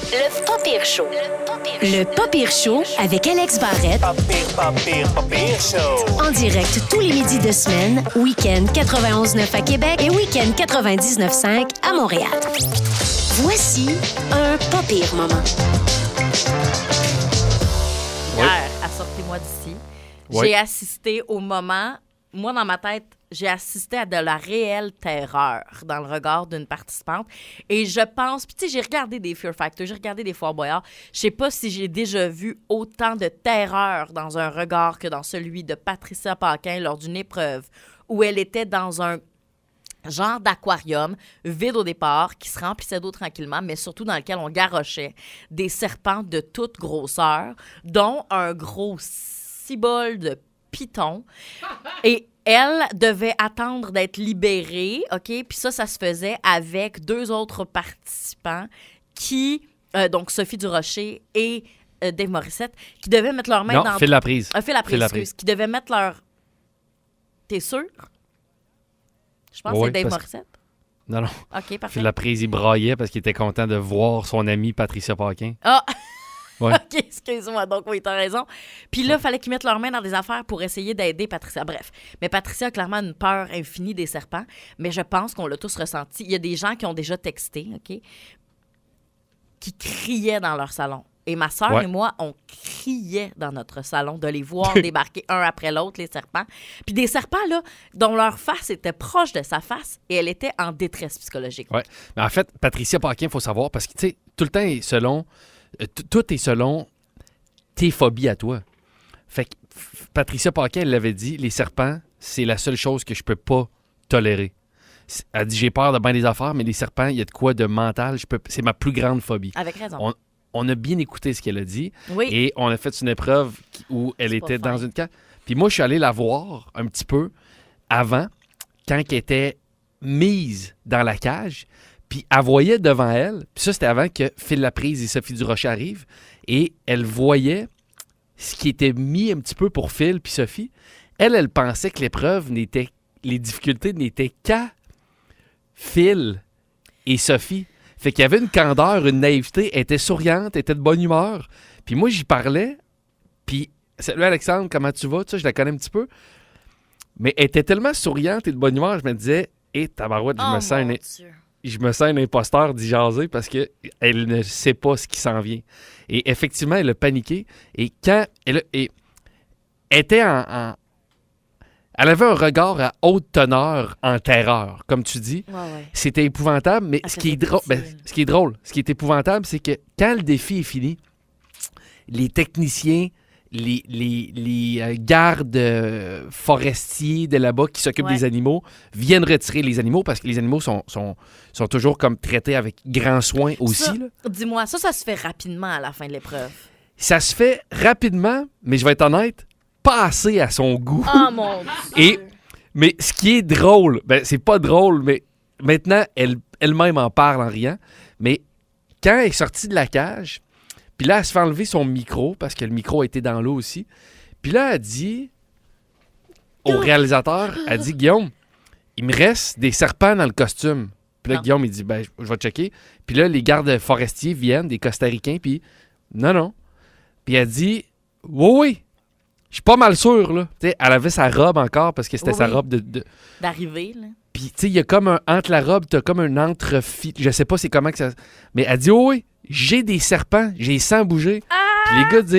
Le pas pire show. Le pas pire show avec Alex Barrette. Pas pire show. En direct tous les midis de semaine, week-end 91.9 à Québec et week-end 99.5 à Montréal. Voici un pas pire moment. Hier, à Sortez-moi d'ici, j'ai assisté au moment, moi dans ma tête, j'ai assisté à de la réelle terreur dans le regard d'une participante. Et je pense, puis tu sais, j'ai regardé des Fear Factor, j'ai regardé des Fort Boyard. Je sais pas si j'ai déjà vu autant de terreur dans un regard que dans celui de Patricia Paquin lors d'une épreuve où elle était dans un genre d'aquarium, vide au départ, qui se remplissait d'eau tranquillement, mais surtout dans lequel on garrochait des serpents de toute grosseur, dont un gros cibole de python. Et elle devait attendre d'être libérée, OK? Puis ça se faisait avec deux autres participants qui, donc Sophie Durocher et Dave Morissette, qui devaient mettre leurs mains dans... Phil Laprise. Phil Laprise, excuse. Qui devaient mettre leur... T'es sûr? Je pense que c'est Dave Morissette. Non. OK, parfait. Phil Laprise, il braillait parce qu'il était content de voir son amie Patricia Paquin. Ah! Ouais. OK, excuse-moi. Donc, oui, t'as raison. Puis là, il fallait qu'ils mettent leurs mains dans des affaires pour essayer d'aider Patricia. Bref. Mais Patricia a clairement une peur infinie des serpents. Mais je pense qu'on l'a tous ressenti. Il y a des gens qui ont déjà texté, OK, qui criaient dans leur salon. Et ma sœur et moi, on criait dans notre salon de les voir débarquer un après l'autre, les serpents. Puis des serpents, là, dont leur face était proche de sa face et elle était en détresse psychologique. Oui. Mais en fait, Patricia Paquin, il faut savoir, parce que, tu sais, tout le temps est selon... Tout est selon tes phobies à toi. Fait que Patricia Paquin, elle l'avait dit, les serpents, c'est la seule chose que je peux pas tolérer. Elle dit, j'ai peur de bien des affaires, mais les serpents, il y a de quoi de mental, c'est ma plus grande phobie. Avec raison. On a bien écouté ce qu'elle a dit. Oui. Et on a fait une épreuve où elle était dans une cage. Puis moi, je suis allé la voir un petit peu avant, quand elle était mise dans la cage. Puis elle voyait devant elle, puis ça, c'était avant que Phil Laprise et Sophie Durocher arrivent, et elle voyait ce qui était mis un petit peu pour Phil puis Sophie. Elle pensait que l'épreuve les difficultés n'étaient qu'à Phil et Sophie. Fait qu'il y avait une candeur, une naïveté, elle était souriante, elle était de bonne humeur. Puis moi, j'y parlais, puis « Salut Alexandre, comment tu vas? » Tu sais, je la connais un petit peu. Mais elle était tellement souriante et de bonne humeur, je me disais « Hé, tabarouette, je me sens un imposteur d'y jaser parce qu'elle ne sait pas ce qui s'en vient. » Et effectivement, elle a paniqué. Et quand elle était elle avait un regard à haute teneur en terreur, comme tu dis. Ouais. C'était épouvantable, mais ce qui est drôle, ce qui est épouvantable, c'est que quand le défi est fini, les techniciens, les gardes forestiers de là-bas qui s'occupent des animaux viennent retirer les animaux parce que les animaux sont toujours comme traités avec grand soin aussi. Ça, là. Dis-moi, ça se fait rapidement à la fin de l'épreuve. Ça se fait rapidement, mais je vais être honnête, pas assez à son goût. Oh mon Dieu! Mais ce qui est drôle, c'est pas drôle, mais maintenant, elle-même en parle en riant, mais quand elle est sortie de la cage, puis là, elle se fait enlever son micro, parce que le micro a été dans l'eau aussi, puis là, elle dit au réalisateur, elle dit « Guillaume, il me reste des serpents dans le costume. » Puis là, Guillaume, il dit « Ben, je vais checker. » Puis là, les gardes forestiers viennent, des Costaricains, puis « Non. » Puis elle dit « Oui. Je suis pas mal sûr, là. » Tu sais, elle avait sa robe encore, parce que c'était sa robe d'arrivée, là. Puis, tu sais, il y a comme entre la robe, t'as comme un entrefit. Je sais pas c'est comment que ça... Mais elle dit « Oui, j'ai des serpents, j'ai les sens bouger. » Puis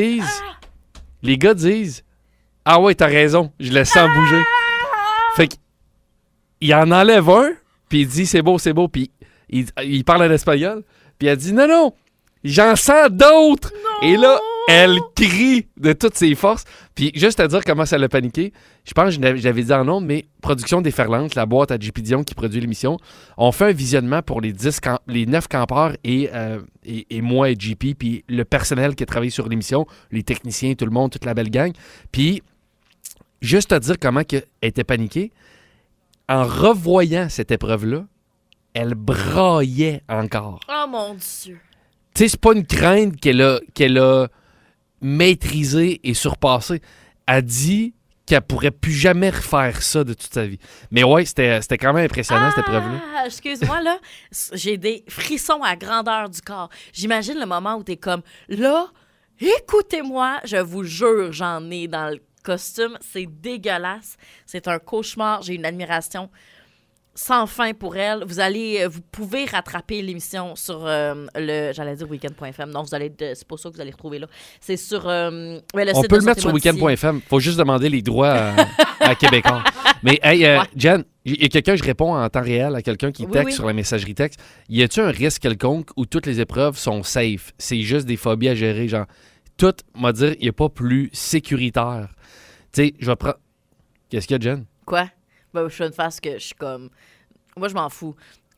les gars disent « Ah ouais, t'as raison, je le sens bouger. » Fait qu'il en enlève un, puis il dit « C'est beau. » Puis il parle en espagnol. Puis elle dit « Non, j'en sens d'autres. » Et là, elle crie de toutes ses forces. Puis juste à dire comment ça l'a paniqué, je pense que j'avais dit en ondes, mais Production Déferlante, la boîte à JP Dion qui produit l'émission, on fait un visionnement pour les 9 campeurs et moi et JP, puis le personnel qui a travaillé sur l'émission, les techniciens, tout le monde, toute la belle gang. Puis juste à dire comment elle était paniquée, en revoyant cette épreuve-là, elle braillait encore. Oh mon Dieu! Tu sais, c'est pas une crainte qu'elle a maîtrisée et surpassée. Elle dit qu'elle pourrait plus jamais refaire ça de toute sa vie. Mais ouais, c'était quand même impressionnant, cette épreuve-là. Excuse-moi, là, j'ai des frissons à grandeur du corps. J'imagine le moment où t'es comme, là, écoutez-moi, je vous jure, j'en ai dans le costume. C'est dégueulasse. C'est un cauchemar. J'ai une admiration sans fin pour elle. Vous pouvez rattraper l'émission sur j'allais dire weekend.fm. Non, c'est pas ça que vous allez retrouver là. C'est sur le site. On peut le mettre sur weekend.fm. Faut juste demander les droits à Québécois. Mais hey, Jen, il y a quelqu'un, je réponds en temps réel à quelqu'un qui texte sur la messagerie texte. Y a-tu un risque quelconque où toutes les épreuves sont safe? C'est juste des phobies à gérer, genre tout, m'a dire, il n'y a pas plus sécuritaire. Tu sais, je vais prendre. Qu'est-ce qu'il y a, Jen? Quoi? Ben, je fais une face que je suis comme. Moi, je m'en fous.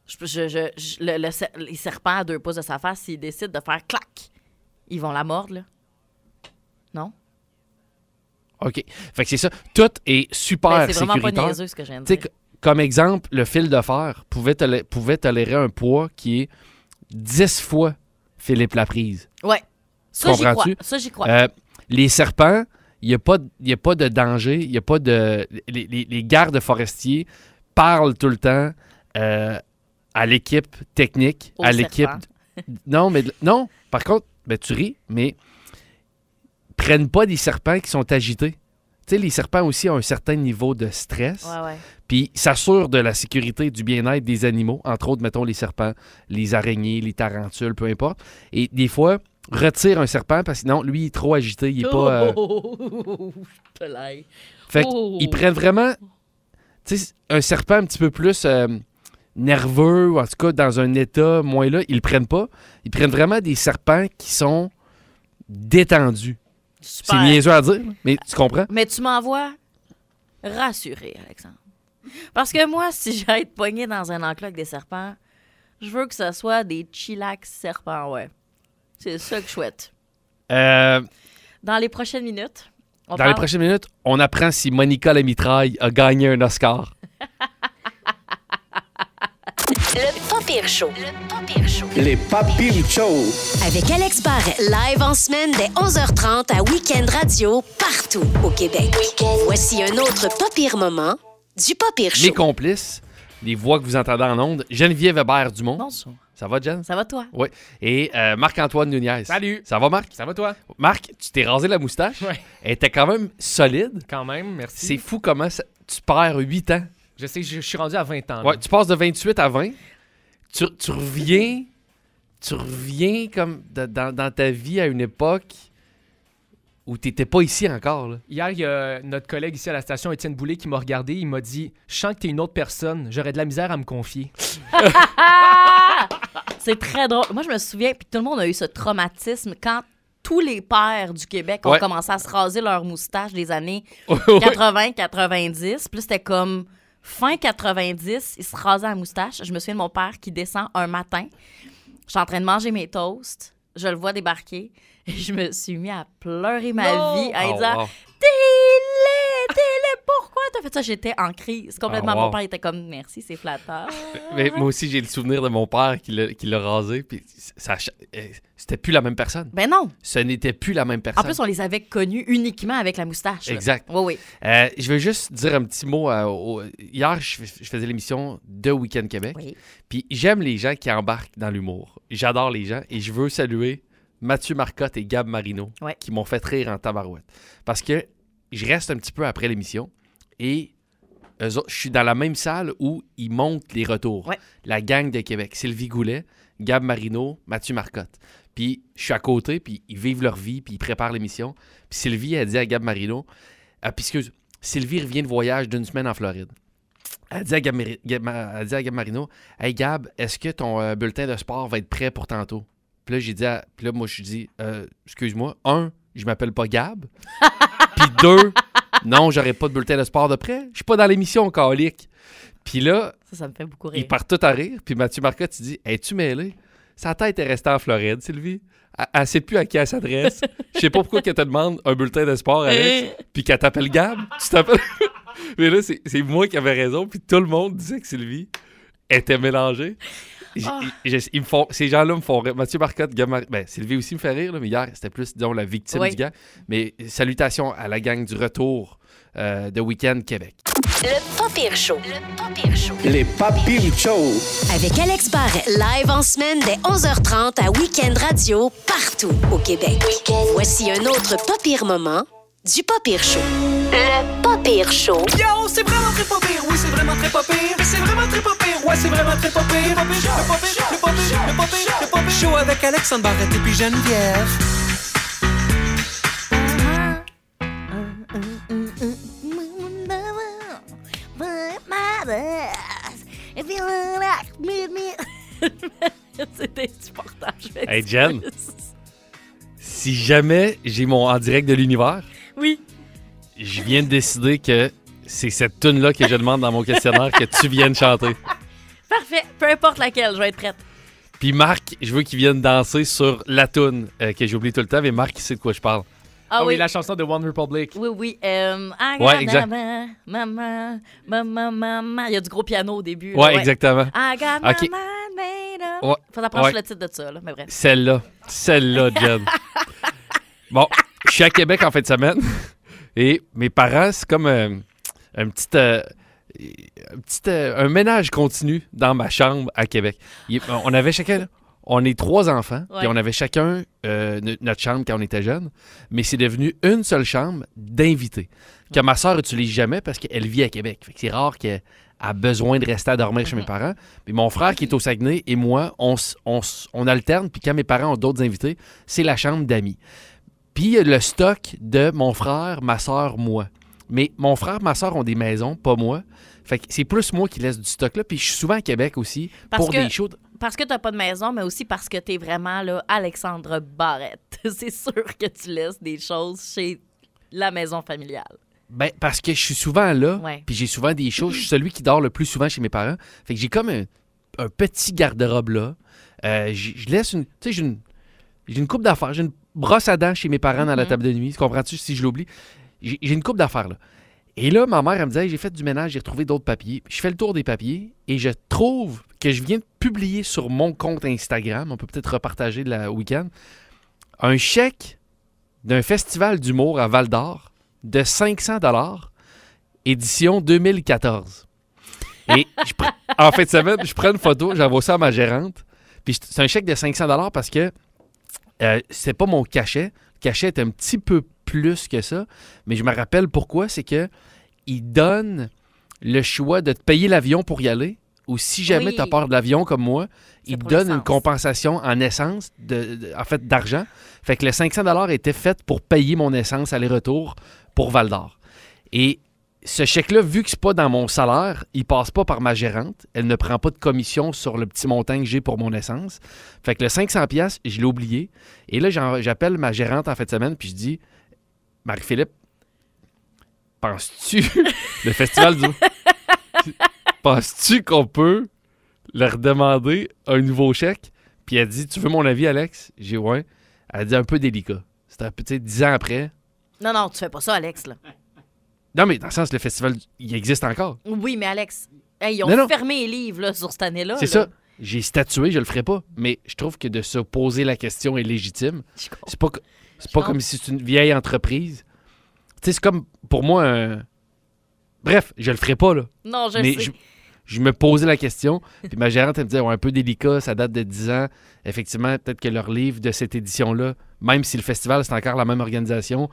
Les serpents à 2 pouces de sa face, s'ils décident de faire clac, ils vont la mordre, là. Non? OK. Fait que c'est ça. Tout est super sécuritaire. C'est vraiment pas niaiseux, ce que je viens de dire. Comme exemple, le fil de fer pouvait tolérer un poids qui est 10 fois Philippe Laprise. Ouais. Ça, j'y crois. Les serpents, il n'y a pas de danger. Il n'y a pas de... Les gardes forestiers parlent tout le temps à l'équipe technique, à l'équipe... Non, par contre, tu ris, mais prennent pas des serpents qui sont agités. Tu sais, les serpents aussi ont un certain niveau de stress. Ouais. Puis s'assurent de la sécurité et du bien-être des animaux, entre autres, mettons, les serpents, les araignées, les tarentules, peu importe. Et des fois, retire un serpent parce que sinon, lui, il est trop agité, il est pas... Fait qu'ils prennent vraiment... Tu sais, un serpent un petit peu plus nerveux, ou en tout cas dans un état moins là, ils le prennent pas. Ils prennent vraiment des serpents qui sont détendus. Super. C'est niaiseux à dire, mais tu comprends? Mais tu m'envoies rassuré, Alexandre. Parce que moi, si j'ai à être pogné dans un enclos avec des serpents, je veux que ce soit des chillax serpents, ouais. C'est ça que je souhaite. Dans les prochaines minutes, on apprend si Monica la mitraille a gagné un Oscar. Le Pas Pire Show. Les Pas Pire Show. Avec Alex Barrette. Live en semaine dès 11h30 à Week-end Radio, partout au Québec. Voici un autre Pas Pire moment du Pas Pire Show. Mes complices, les voix que vous entendez en ondes, Geneviève Hébert-Dumont. Bonjour. Ça va, Jen? Ça va, toi? Oui. Et Marc-Antoine Nunez. Salut. Ça va, Marc? Ça va, toi? Marc, tu t'es rasé la moustache. Ouais. Elle était quand même solide. Quand même, merci. C'est fou comment tu perds 8 ans. Je sais, je suis rendu à 20 ans. Ouais, tu passes de 28 à 20. Tu reviens comme dans ta vie à une époque où tu n'étais pas ici encore. Là. Hier, il y a notre collègue ici à la station, Étienne Boulay, qui m'a regardé. Il m'a dit « Je sens que tu es une autre personne. J'aurais de la misère à me confier. » C'est très drôle. Moi, je me souviens, puis tout le monde a eu ce traumatisme quand tous les pères du Québec ont commencé à se raser leurs moustaches des années 80-90. Puis c'était comme fin 90, ils se rasaient la moustache. Je me souviens de mon père qui descend un matin. Je suis en train de manger mes toasts. Je le vois débarquer. Et je me suis mis à pleurer ma vie, à dire T'es laid, pourquoi t'as fait ça? J'étais en crise complètement. Mon père était comme merci, c'est flatteur. Mais moi aussi, j'ai le souvenir de mon père qui l'a rasé. Puis c'était plus la même personne. Ben non. Ce n'était plus la même personne. En plus, on les avait connus uniquement avec la moustache. Exact. Oui. Je veux juste dire un petit mot. Hier, je faisais l'émission de Week-end Québec. Oui. Puis j'aime les gens qui embarquent dans l'humour. J'adore les gens et je veux saluer Mathieu Marcotte et Gab Marino qui m'ont fait rire en tabarouette. Parce que je reste un petit peu après l'émission et je suis dans la même salle où ils montent les retours. Ouais. La gang de Québec. Sylvie Goulet, Gab Marino, Mathieu Marcotte. Puis je suis à côté, puis ils vivent leur vie, puis ils préparent l'émission. Puis Sylvie a dit à Gab Marino, Sylvie revient de voyage d'une semaine en Floride. Elle dit à Gab Marino, « Hey Gab, est-ce que ton bulletin de sport va être prêt pour tantôt? » Puis là, moi, je dis, excuse-moi, 1, je m'appelle pas Gab. Puis 2, non, j'aurais pas de bulletin de sport de prêt. Je suis pas dans l'émission calique. Puis là, ça me fait beaucoup rire. Ils partent tout à rire. Puis Mathieu Marcotte, il dit, es-tu mêlé? Sa tête est restée en Floride, Sylvie. Elle sait plus à qui elle s'adresse. Je sais pas pourquoi qu'elle te demande un bulletin de sport, Alex, puis qu'elle t'appelle Gab. Tu t'appelles... Mais là, c'est moi qui avais raison. Puis tout le monde disait que Sylvie était mélangée. Ces gens-là me font rire. Mathieu Marcotte, Sylvie aussi me fait rire, là, mais hier, c'était plus, disons, la victime du gars. Mais salutations à la gang du retour de Week-end Québec. Le Pas Pire Show. Les Pas Pire Show. Avec Alex Barrette, live en semaine dès 11h30 à Week-end Radio, partout au Québec. Voici un autre Pas Pire moment du Pas Pire Show. Le Pas Pire Show. Yo, c'est vraiment très pas pire. Oui, c'est vraiment très pas pire. C'est vraiment très pas pire. Ouais, c'est vraiment très pas pire. Le Pas Pire Show avec Alexandre Barrette et puis Geneviève. C'est insupportable. Hey, Jen, si jamais j'ai mon en direct de l'univers, oui, je viens de décider que c'est cette toune-là que je demande dans mon questionnaire que tu viennes chanter. Parfait. Peu importe laquelle, je vais être prête. Puis Marc, je veux qu'il vienne danser sur la toune que j'oublie tout le temps, mais Marc, il sait de quoi je parle. Ah oui, la chanson de One Republic. Oui. Ouais, exact. Maman. Il y a du gros piano au début. Ouais, exactement. I got my mind made up. Ouais. Faut apprendre le titre de ça, là, mais bref. Celle-là, Jen. Bon, je suis à Québec en fin de semaine et mes parents, c'est comme un ménage continu dans ma chambre à Québec. On avait chacun... On est 3 enfants, et on avait chacun notre chambre quand on était jeunes, mais c'est devenu une seule chambre d'invités, que ma soeur n'utilise jamais parce qu'elle vit à Québec. Fait que c'est rare qu'elle a besoin de rester à dormir chez mes parents. Puis mon frère qui est au Saguenay et moi, on alterne, puis quand mes parents ont d'autres invités, c'est la chambre d'amis. Puis il y a le stock de mon frère, ma soeur, moi. Mais mon frère, ma soeur ont des maisons, pas moi. Fait que c'est plus moi qui laisse du stock là. Puis je suis souvent à Québec aussi des shows. Parce que t'as pas de maison, mais aussi parce que t'es vraiment là, Alexandre Barrette. C'est sûr que tu laisses des choses chez la maison familiale. Ben, parce que je suis souvent là, puis j'ai souvent des choses. Je suis celui qui dort le plus souvent chez mes parents. Fait que j'ai comme un petit garde-robe là. Je laisse une... Tu sais, j'ai une coupe d'affaires. J'ai une brosse à dents chez mes parents dans la table de nuit. Comprends-tu si je l'oublie? J'ai une coupe d'affaires là. Et là, ma mère, elle me disait, hey, j'ai fait du ménage, j'ai retrouvé d'autres papiers. Je fais le tour des papiers et je trouve que je viens de publier sur mon compte Instagram, on peut peut-être repartager le week-end, un chèque d'un festival d'humour à Val-d'Or de 500 $, édition 2014. Et en fin de semaine, je prends une photo, j'envoie ça à ma gérante. Puis c'est un chèque de 500 $ parce que c'est pas mon cachet. Le cachet est un petit peu plus que ça, mais je me rappelle pourquoi, c'est que il donne le choix de te payer l'avion pour y aller, ou si jamais tu as peur de l'avion comme moi, il te donne une compensation en essence, en fait d'argent. Fait que le 500 $ était fait pour payer mon essence aller-retour pour Val-d'Or. Et ce chèque-là, vu que c'est pas dans mon salaire, il passe pas par ma gérante. Elle ne prend pas de commission sur le petit montant que j'ai pour mon essence. Fait que le 500$, je l'ai oublié. Et là, j'appelle ma gérante en fin de semaine, puis je dis, Marie-Philippe, penses-tu, le festival du... penses-tu qu'on peut leur demander un nouveau chèque? Puis elle dit, tu veux mon avis, Alex? J'ai ouais. Elle dit un peu délicat. C'était peut-être 10 ans après. Non, tu fais pas ça, Alex, là. Non, mais dans le sens, le festival, il existe encore. Oui, mais Alex, ils ont fermé les livres là, sur cette année-là. C'est ça. J'ai statué, je le ferai pas. Mais je trouve que de se poser la question est légitime. C'est pas comme si c'est une vieille entreprise. Tu sais, c'est comme, pour moi, bref, je le ferai pas, là. Non, je sais. Je me posais la question, puis ma gérante, elle me disait, un peu délicat, ça date de 10 ans. Effectivement, peut-être que leur livre de cette édition-là, même si le festival, c'est encore la même organisation,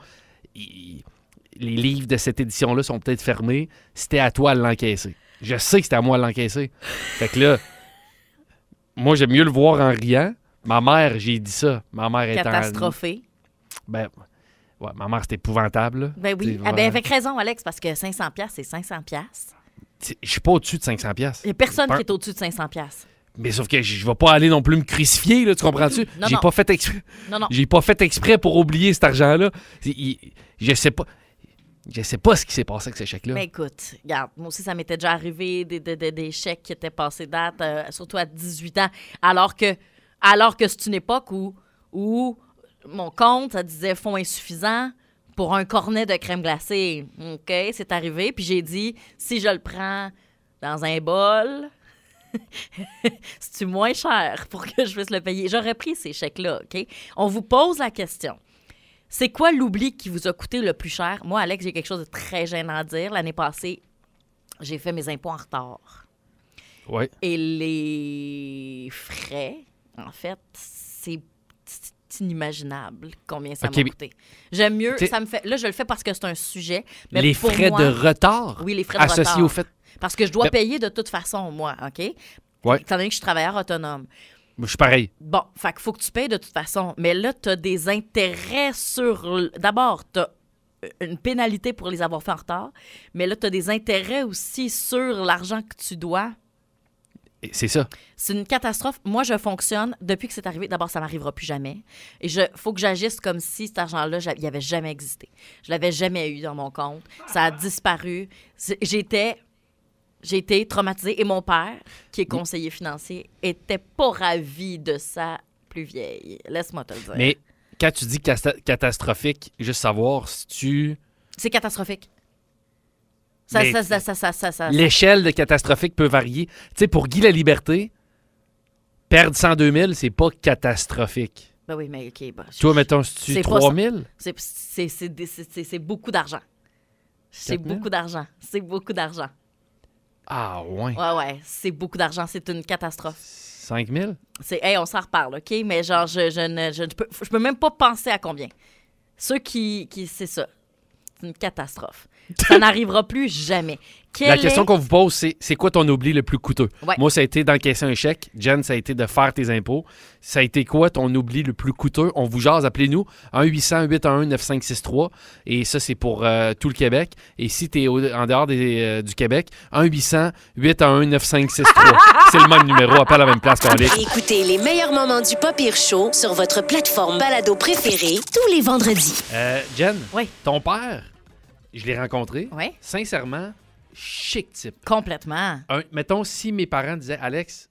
les livres de cette édition-là sont peut-être fermés. C'était à toi de l'encaisser. Je sais que c'était à moi de l'encaisser. Fait que là, moi, j'aime mieux le voir en riant. Ma mère, j'ai dit ça. Ma mère est catastrophée. Ben, ouais, ma mère, c'est épouvantable. Là. Ben oui. Avec raison, Alex, parce que 500$, c'est 500$. Je suis pas au-dessus de 500$. Il n'y a personne qui est au-dessus de 500$. Mais sauf que je vais pas aller non plus me crucifier, là, tu comprends-tu? J'ai pas fait exprès. Non. J'ai pas fait exprès pour oublier cet argent-là. Je sais pas. Je sais pas ce qui s'est passé avec ce chèque-là. Mais écoute, regarde, moi aussi, ça m'était déjà arrivé des chèques qui étaient passés date, surtout à 18 ans, alors que c'est une époque où mon compte, ça disait fonds insuffisants pour un cornet de crème glacée. OK, c'est arrivé. Puis j'ai dit, si je le prends dans un bol, C'est-tu moins cher pour que je puisse le payer? J'aurais pris ces chèques-là, OK? On vous pose la question. C'est quoi l'oubli qui vous a coûté le plus cher? Moi, Alex, j'ai quelque chose de très gênant à dire. L'année passée, j'ai fait mes impôts en retard. Oui. Et les frais, en fait, c'est inimaginable combien ça m'a coûté. J'aime mieux, ça me fait... Là, je le fais parce que c'est un sujet. Mais les pour frais moi, de retard? Oui, les frais de retard. Associés au fait... Parce que je dois payer de toute façon, moi, OK? Oui. Étant donné que je suis travailleur autonome. Je suis pareil. Bon, fait qu'il faut que tu payes de toute façon. Mais là, tu as des intérêts sur... D'abord, tu as une pénalité pour les avoir fait en retard. Mais là, tu as des intérêts aussi sur l'argent que tu dois. C'est ça. C'est une catastrophe. Moi, je fonctionne depuis que c'est arrivé. D'abord, ça ne m'arrivera plus jamais. Et il faut que j'agisse comme si cet argent-là, il n'avait jamais existé. Je ne l'avais jamais eu dans mon compte. Ça a disparu. J'ai été traumatisée. Et mon père, qui est conseiller financier, était pas ravi de sa plus vieille. Laisse-moi te le dire. Mais quand tu dis catastrophique, juste savoir si tu... C'est catastrophique. L'échelle de catastrophique peut varier. Tu sais, pour Guy Laliberté, perdre 102 000, c'est pas catastrophique. Ben oui, mais OK. Ben, toi, mettons, si tu 3 000? C'est beaucoup d'argent. C'est beaucoup d'argent. C'est beaucoup d'argent. Ah, ouais. Ouais, c'est beaucoup d'argent. C'est une catastrophe. 5 000? On s'en reparle, OK? Mais genre, je peux même pas penser à combien. Ceux qui c'est ça. C'est une catastrophe. Ça n'arrivera plus jamais. La question qu'on vous pose, c'est quoi ton oubli le plus coûteux? Ouais. Moi, ça a été d'encaisser un chèque. Jen, ça a été de faire tes impôts. Ça a été quoi ton oubli le plus coûteux? On vous jase, appelez-nous 1-800-811-9563. Et ça, c'est pour tout le Québec. Et si tu es en dehors du Québec, 1-800-811-9563. C'est le même numéro. Appelle à la même place qu'on est. Écoutez les meilleurs moments du Pop-Pire Show sur votre plateforme balado préférée tous les vendredis. Jen, oui. Ton père, je l'ai rencontré. Oui. Sincèrement, chic type. Complètement. Mettons, si mes parents disaient, Alex,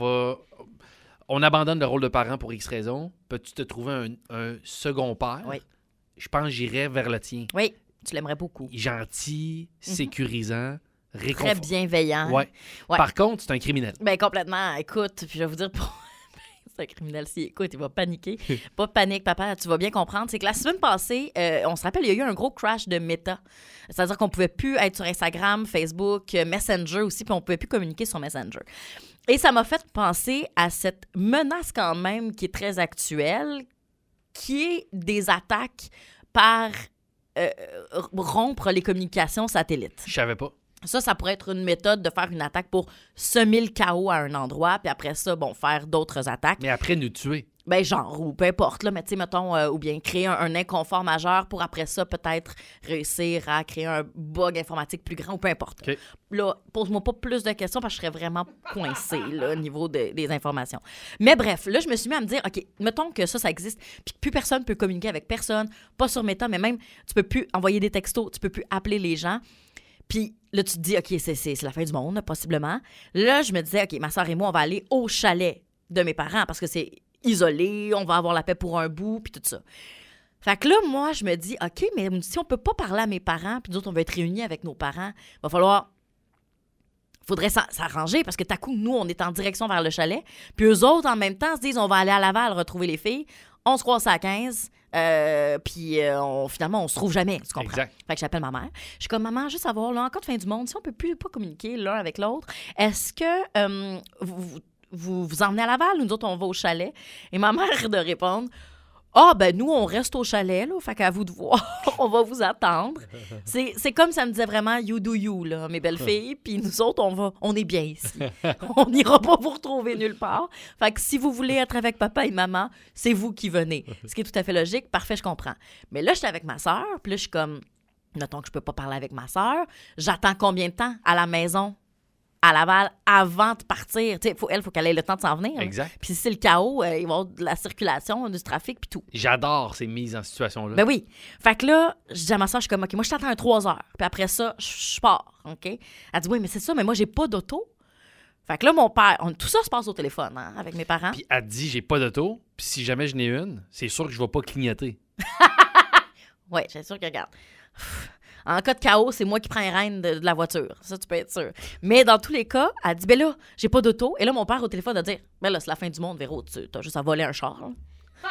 on abandonne le rôle de parent pour X raison, peux-tu te trouver un second père? Oui. Je pense que j'irais vers le tien. Oui, tu l'aimerais beaucoup. Gentil, sécurisant, très bienveillant. Ouais. Par contre, c'est un criminel. Ben complètement. Écoute, puis je vais vous dire... C'est un criminel. Si, écoute, il va paniquer. Pas de panique, papa, tu vas bien comprendre. C'est que la semaine passée, on se rappelle, il y a eu un gros crash de Meta. C'est-à-dire qu'on pouvait plus être sur Instagram, Facebook, Messenger aussi, puis on pouvait plus communiquer sur Messenger. Et ça m'a fait penser à cette menace quand même qui est très actuelle, qui est des attaques par rompre les communications satellites. Je savais pas. Ça pourrait être une méthode de faire une attaque pour semer le chaos à un endroit, puis après ça, faire d'autres attaques. Mais après, nous tuer. Ben genre, ou peu importe, là, mais tu sais, mettons, ou bien créer un inconfort majeur pour après ça, peut-être réussir à créer un bug informatique plus grand, ou peu importe. Okay. Là, pose-moi pas plus de questions parce que je serais vraiment coincée, là, au niveau des informations. Mais bref, là, je me suis mis à me dire, OK, mettons que ça existe, puis que plus personne peut communiquer avec personne, pas sur Meta, mais même, tu peux plus envoyer des textos, tu peux plus appeler les gens. Puis là, tu te dis, OK, c'est la fin du monde, possiblement. Là, je me disais, OK, ma soeur et moi, on va aller au chalet de mes parents parce que c'est isolé, on va avoir la paix pour un bout, puis tout ça. Fait que là, moi, je me dis, OK, mais si on peut pas parler à mes parents, puis nous autres, on va être réunis avec nos parents, faudrait s'arranger parce que tout à coup, nous, on est en direction vers le chalet, puis eux autres, en même temps, se disent, on va aller à Laval retrouver les filles, on se croise à 15, puis finalement, on se trouve jamais, tu comprends? Exact. Fait que j'appelle ma mère. Je suis comme, maman, juste savoir, là, en cas de fin du monde, si on peut plus pas communiquer l'un avec l'autre, est-ce que vous emmenez à Laval ou nous autres, on va au chalet? Et ma mère de répondre, nous, on reste au chalet, là, fait qu'à vous de voir, on va vous attendre. C'est comme ça me disait vraiment, you do you, là, mes belles filles, puis nous autres, on est bien ici. On n'ira pas vous retrouver nulle part. Fait que si vous voulez être avec papa et maman, c'est vous qui venez. Ce qui est tout à fait logique, parfait, je comprends. Mais là, j'étais avec ma sœur, puis là, je suis comme, mettons que je peux pas parler avec ma sœur, j'attends combien de temps à la maison? À Laval avant de partir. Tu sais, faut qu'elle ait le temps de s'en venir. Exact. Puis si c'est le chaos, il va y avoir de la circulation, du trafic, puis tout. J'adore ces mises en situation-là. Ben oui. Fait que là, je dis à ma soeur, je suis comme, OK, moi, je t'attends 3 heures. Puis après ça, je pars, OK? Elle dit, oui, mais c'est ça, mais moi, j'ai pas d'auto. Fait que là, mon père, tout ça se passe au téléphone, hein, avec mes parents. Puis elle dit, j'ai pas d'auto. Puis si jamais je n'ai une, c'est sûr que je vais pas clignoter. Oui, c'est sûr que, regarde. En cas de chaos, c'est moi qui prends les rênes de la voiture. Ça, tu peux être sûr. Mais dans tous les cas, elle dit, ben là, j'ai pas d'auto. Et là, mon père au téléphone a dit, ben là, c'est la fin du monde, Véro, t'as juste à voler un char. Hein.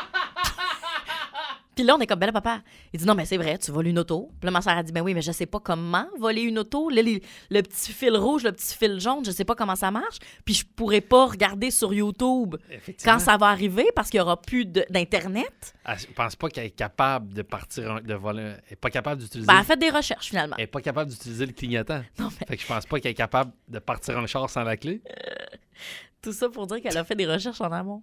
Puis là, on est comme, ben là, papa. Il dit, non, mais c'est vrai, tu voles une auto. Puis là, ma soeur a dit, ben oui, mais je sais pas comment voler une auto. Là, le petit fil rouge, le petit fil jaune, je sais pas comment ça marche. Puis je pourrais pas regarder sur YouTube quand ça va arriver parce qu'il y aura plus d'Internet. Je pense pas qu'elle est capable de partir, de voler. Elle est pas capable d'utiliser. Ben, elle a fait des recherches, finalement. Elle est pas capable d'utiliser le clignotant. Non, mais... Fait que je pense pas qu'elle est capable de partir un char sans la clé. Tout ça pour dire qu'elle a fait des recherches en amont.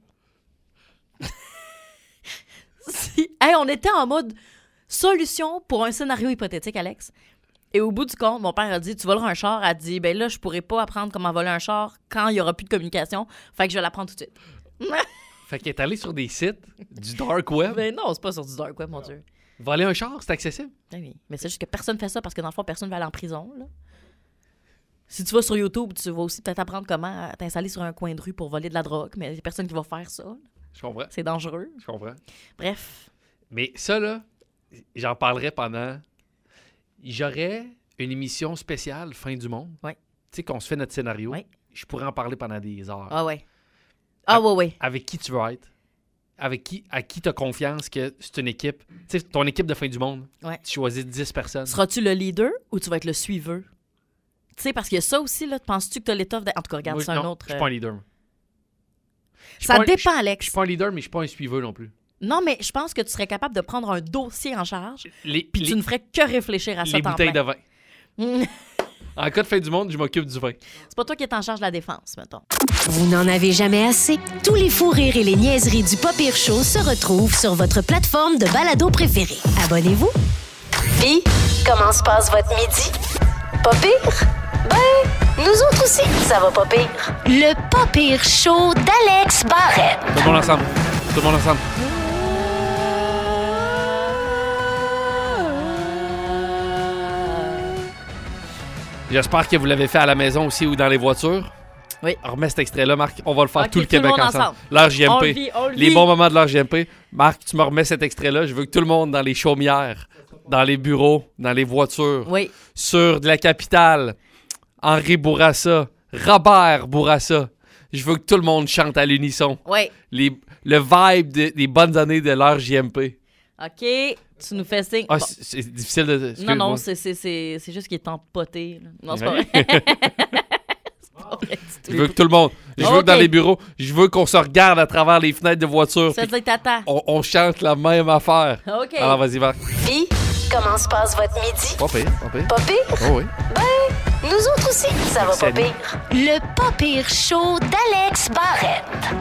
On était en mode solution pour un scénario hypothétique, Alex. Et au bout du compte, mon père a dit, tu voleras un char. Elle a dit, ben là, je pourrais pas apprendre comment voler un char quand il y aura plus de communication. Fait que je vais l'apprendre tout de suite. Fait qu'elle est allée sur des sites du dark web. Ben non, c'est pas sur du dark web, mon Dieu. Voler un char, c'est accessible. Ben oui, mais c'est juste que personne fait ça parce que dans le fond, personne va aller en prison, là. Si tu vas sur YouTube, tu vas aussi peut-être apprendre comment t'installer sur un coin de rue pour voler de la drogue, mais il y a personne qui va faire ça. Je comprends. C'est dangereux. Je comprends. Bref. Mais ça, là, j'en parlerai pendant... J'aurais une émission spéciale Fin du monde. Oui. Tu sais, qu'on se fait notre scénario. Oui. Je pourrais en parler pendant des heures. Ah ouais. Ah ouais. Avec qui tu veux être. À qui tu as confiance que c'est une équipe. Tu sais, ton équipe de Fin du monde. Ouais. Tu choisis 10 personnes. Seras-tu le leader ou tu vas être le suiveur? Tu sais, parce qu'il y a ça aussi, là. Penses-tu que tu as l'étoffe de... En tout cas, regarde, c'est un autre... Je suis pas un leader. Ça dépend, Alex. Je suis pas un leader, mais je suis pas un suiveur non plus. Non, mais je pense que tu serais capable de prendre un dossier en charge puis tu ne ferais que réfléchir à ça. Les bouteilles de vin. Mm. En cas de Fin du monde, je m'occupe du vin. C'est pas toi qui es en charge de la défense, mettons. Vous n'en avez jamais assez? Tous les fous rires et les niaiseries du Pas Pire Show se retrouvent sur votre plateforme de balado préférée. Abonnez-vous. Puis, comment se passe votre midi? Pas pire? Ben, nous autres aussi, ça va pas pire. Le Pas Pire Show d'Alex Barrette. Tout le monde ensemble. Tout le monde ensemble. J'espère que vous l'avez fait à la maison aussi ou dans les voitures. Oui. Remets cet extrait-là, Marc. On va le faire Okay, tout le Québec ensemble. L'heure JMP. On le vit. Les bons moments de l'heure JMP. Marc, tu me remets cet extrait-là. Je veux que tout le monde dans les chaumières, dans les bureaux, dans les voitures, oui. sur de la capitale, Henri Bourassa, Robert Bourassa. Je veux que tout le monde chante à l'unisson. Oui. Le vibe des bonnes années de l'heure JMP. OK. Tu nous fais signe. Ah, bon. c'est difficile de... Non, c'est juste qu'il est empoté. Là. Non, c'est pas vrai. Je veux que tout le monde... Je veux que dans les bureaux, je veux qu'on se regarde à travers les fenêtres de voiture. Ça dit tata. On chante la même affaire. OK. Alors, vas-y, va. Puis, comment se passe votre midi? Pas pire, pas pire. Pas pire? Oh oui. Ben, nous autres aussi, ça va pas Salut. pire. Le Pas Pire Show d'Alex Barrette.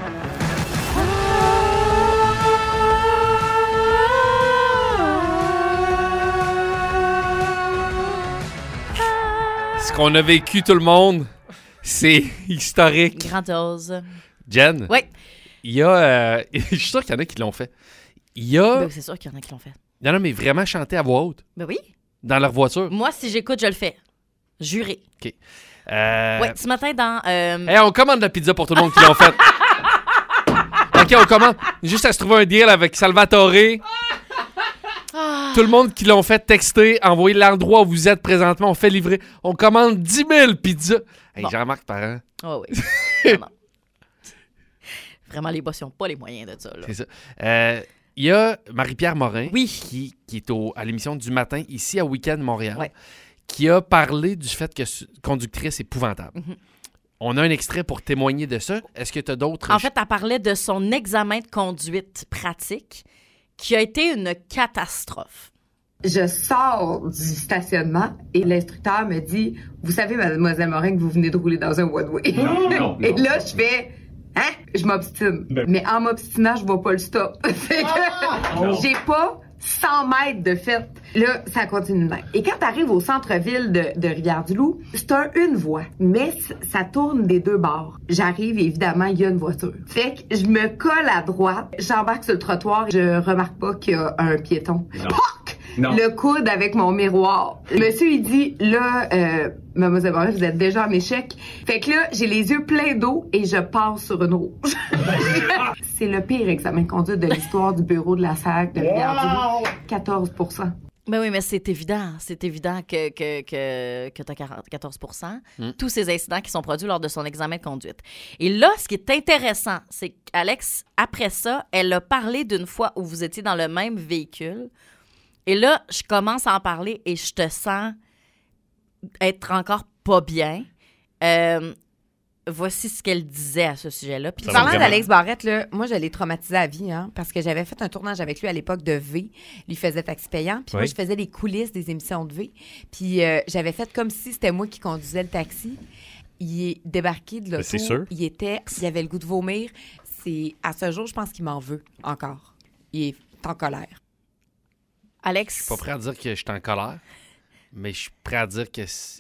Ce qu'on a vécu, tout le monde, c'est historique. Grandiose. Jen, Oui. il y a... je suis sûr qu'il y en a qui l'ont fait. Il y a... Ben, c'est sûr qu'il y en a qui l'ont fait. Il y en a, mais vraiment chanté à voix haute, Ben oui. dans leur voiture. Moi, si j'écoute, je le fais. Juré. OK. Oui, ce matin dans... Hey, on commande la pizza pour tout le monde qui l'ont fait. OK, on commande. Juste à se trouver un deal avec Salvatore. Tout le monde qui l'ont fait texter, envoyer l'endroit où vous êtes présentement, on fait livrer. On commande 10 000 pizzas. Hey, Bon. Jean-Marc Parent. Oh oui. Vraiment. Vraiment, les boss n'ont pas les moyens de ça. Là. C'est ça. Il y a Marie-Pierre Morin Oui. qui est à l'émission du matin ici à Week-end Montréal, Ouais. qui a parlé du fait que conductrice épouvantable. Mhm. On a un extrait pour témoigner de ça. Est-ce que tu as d'autres... En fait, elle parlait de son examen de conduite pratique qui a été une catastrophe. Je sors du stationnement et l'instructeur me dit « Vous savez, mademoiselle Morin, que vous venez de rouler dans un one-way. » Et là, je fais « Hein? » Je m'obstine. Mais en m'obstinant, je vois pas le stop. Fait que j'ai pas 100 mètres de fait. Là, ça continue de même. Et quand t'arrives au centre-ville de Rivière-du-Loup, c'est une voie, mais ça tourne des deux bords. J'arrive, évidemment, il y a une voiture. Fait que je me colle à droite, j'embarque sur le trottoir, je remarque pas qu'il y a un piéton. Poc! Le coude avec mon miroir. Le monsieur, il dit, là, mademoiselle Morin, vous êtes déjà en échec. Fait que là, j'ai les yeux pleins d'eau et je passe sur une rouge. C'est le pire examen de conduite de l'histoire du bureau de la SAC de Rivière-du-Loup. 14%. Ben oui, mais c'est évident. C'est évident que tu as 14 %. Tous ces incidents qui sont produits lors de son examen de conduite. Et là, ce qui est intéressant, c'est qu'Alex, après ça, elle a parlé d'une fois où vous étiez dans le même véhicule. Et là, je commence à en parler et je te sens être encore pas bien. Voici ce qu'elle disait à ce sujet-là. Puis parlant d'Alex Barrette, là, moi, je l'ai traumatisé à vie, parce que j'avais fait un tournage avec lui à l'époque de V. Lui faisait Taxi payant. Puis moi, je faisais les coulisses des émissions de V. Puis j'avais fait comme si c'était moi qui conduisais le taxi. Il est débarqué de l'auto. C'est sûr. Il avait le goût de vomir. À ce jour, je pense qu'il m'en veut encore. Il est en colère. Alex... Je suis pas prêt à dire que je suis en colère, mais je suis prêt à dire que...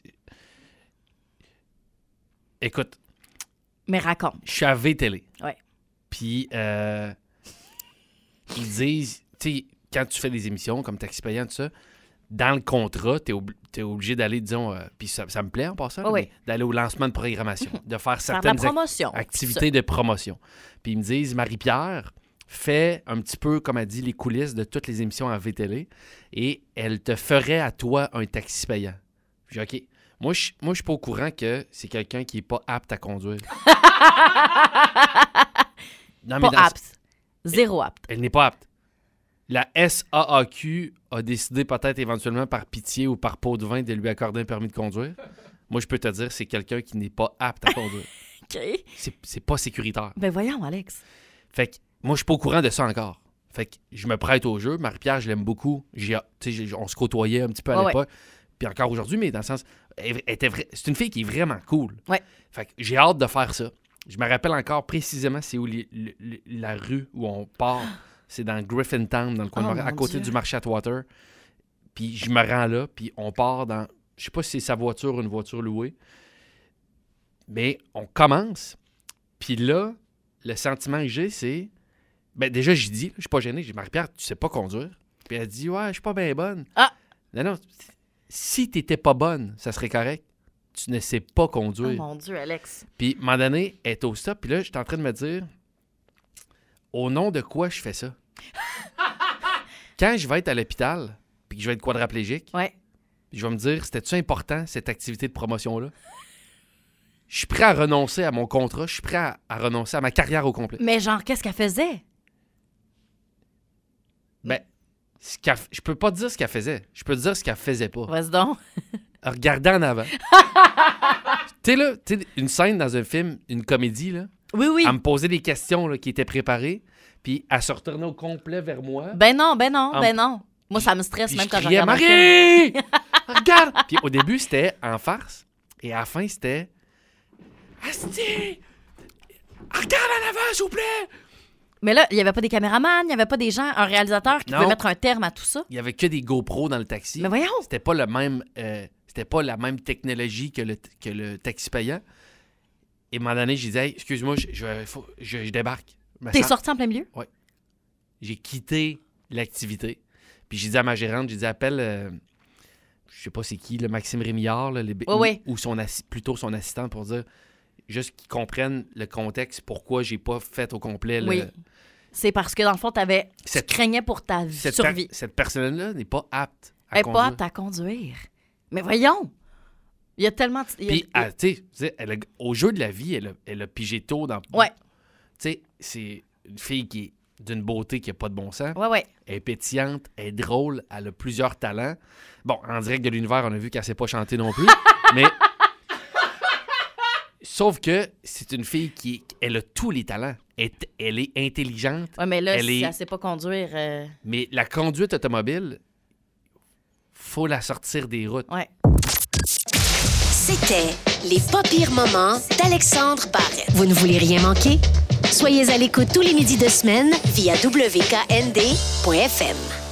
Écoute... Mais raconte. Je suis à V-Télé. Ouais. Puis, ils disent, tu sais, quand tu fais des émissions comme Taxi payant, tout ça, dans le contrat, t'es obligé d'aller, disons, puis ça me plaît en passant, d'aller au lancement de programmation, de faire certaines activités de promotion. Puis ils me disent, Marie-Pierre fait un petit peu, comme elle dit, les coulisses de toutes les émissions à V-Télé et elle te ferait à toi un taxi payant. J'ai dit, OK. Moi, je suis pas au courant que c'est quelqu'un qui est pas apte à conduire. Non, mais pas apte. Zéro apte. Elle n'est pas apte. La SAAQ a décidé peut-être éventuellement par pitié ou par pot de vin de lui accorder un permis de conduire. Moi, je peux te dire, c'est quelqu'un qui n'est pas apte à conduire. OK. C'est pas sécuritaire. Ben voyons, Alex. Fait que moi, je suis pas au courant de ça encore. Fait que je me prête au jeu. Marie-Pierre, je l'aime beaucoup. On se côtoyait un petit peu à l'époque. Puis encore aujourd'hui, mais dans le sens... c'est une fille qui est vraiment cool. Ouais. Fait que j'ai hâte de faire ça. Je me rappelle encore précisément c'est où la rue où on part. C'est dans Griffintown, dans le coin à côté du marché Atwater. Puis je me rends là, puis on part dans... Je sais pas si c'est sa voiture ou une voiture louée. Mais on commence. Puis là, le sentiment que j'ai, c'est... Ben déjà, j'ai dit, je suis pas gêné. J'ai dit, Marie-Pierre, tu sais pas conduire. Puis elle dit, ouais, je suis pas bien bonne. Ah! Non. Si t'étais pas bonne, ça serait correct. Tu ne sais pas conduire. Oh mon Dieu, Alex. Puis, à un moment donné, elle est au stop. Puis là, j'étais en train de me dire, au nom de quoi je fais ça? Quand je vais être à l'hôpital, puis que je vais être quadraplégique, je vais me dire, c'était-tu important, cette activité de promotion-là? Je suis prêt à renoncer à mon contrat. Je suis prêt à renoncer à ma carrière au complet. Mais genre, qu'est-ce qu'elle faisait? Ben... je peux pas te dire ce qu'elle faisait. Je peux te dire ce qu'elle faisait pas. Vas-y donc. Regardez en avant. Tu sais, là, une scène dans un film, une comédie, là. Oui. Elle me posait des questions là, qui étaient préparées, puis elle se retournait au complet vers moi. Ben non. Moi, ça me stresse même quand je regarde un film. Marie! Regarde! Puis au début, c'était en farce, et à la fin, c'était... Asti! Regarde en avant, s'il vous plaît! Mais là, il n'y avait pas des caméramans, il n'y avait pas des gens, un réalisateur qui pouvait mettre un terme à tout ça. Il n'y avait que des GoPros dans le taxi. Mais voyons! C'était pas le même, c'était pas la même technologie que le taxi payant. Et à un moment donné, je disais, hey, excuse-moi, je débarque. T'es sorti en plein milieu? Oui. J'ai quitté l'activité. Puis j'ai dit à ma gérante, j'ai dit, appelle, je sais pas c'est qui, le Maxime Rémillard, là, ou plutôt son assistant pour dire... Juste qu'ils comprennent le contexte, pourquoi j'ai pas fait au complet le... Oui. C'est parce que, dans le fond, tu craignais pour ta survie. Cette personne-là n'est pas apte à conduire. Elle n'est pas apte à conduire. Mais voyons! Il y a tellement... Puis, tu sais, au jeu de la vie, elle a pigé tôt dans... Ouais. Tu sais, c'est une fille qui est d'une beauté qui n'a pas de bon sens. Ouais. Elle est pétillante, elle est drôle, elle a plusieurs talents. Bon, en direct de l'univers, on a vu qu'elle ne sait pas chanter non plus, mais... Sauf que c'est une fille elle a tous les talents. Elle est intelligente. Oui, mais là, si elle ne sait pas conduire... Mais la conduite automobile, faut la sortir des routes. Ouais. C'était les pas pires moments d'Alexandre Barrette. Vous ne voulez rien manquer? Soyez à l'écoute tous les midis de semaine via WKND.FM.